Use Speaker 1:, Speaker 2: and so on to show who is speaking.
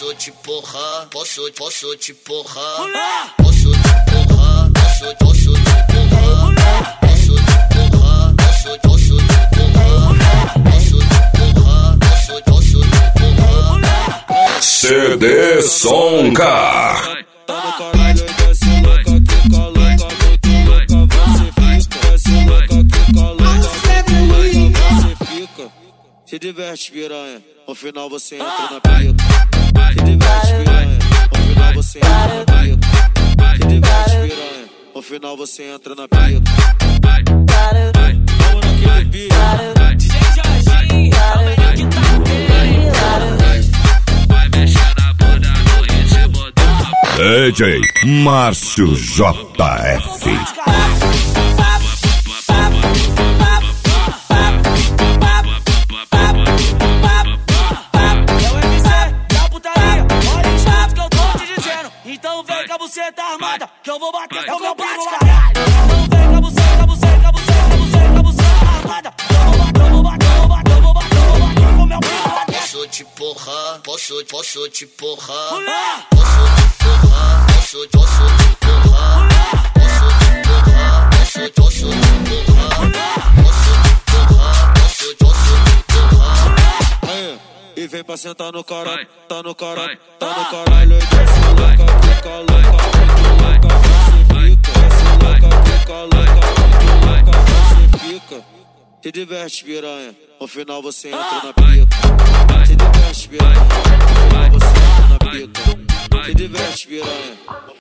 Speaker 1: Posso te porrar, posso te porrar. Posso te porrar, posso te porrar. Posso te porrar, posso te porrar. Posso te porrar, posso te porrar.
Speaker 2: CD Sonka.
Speaker 3: Tá no caralho, desce louca, fica louca, muito louca, você fica. Desce louca, fica louca, muito louca, você fica. Se diverte, piranha, no final você entra na pica. Se diverte, piranha, no final você entra na pica. Se diverte, piranha, no final você entra na pica. Vamos naquele pico.
Speaker 4: DJ Jorginho, é o menino que tá
Speaker 1: Vai mexer na bunda no ritmo do
Speaker 2: DJ Márcio JF.
Speaker 4: Então vem com a buceta armada, que eu vou bater com o meu primo, caralho. Então vem com a buceta armada, que eu vou bater com o meu primo.
Speaker 1: Posso te porrar, posso te porrar. Posso te porrar, posso te porrar. Posso te porrar, posso te porrar. Posso te porrar, posso te porrar.
Speaker 3: Aí, e vem pra sentar no caralho, tá no caralho, tá no caralho. Desce louca, fica louca, muito louca, você fica. Desce louca, fica louca, muito louca, você fica. Se diverte, piranha, no final você entra na pica. Se diverte, piranha, no final você entra na pica. Se diverte, piranha.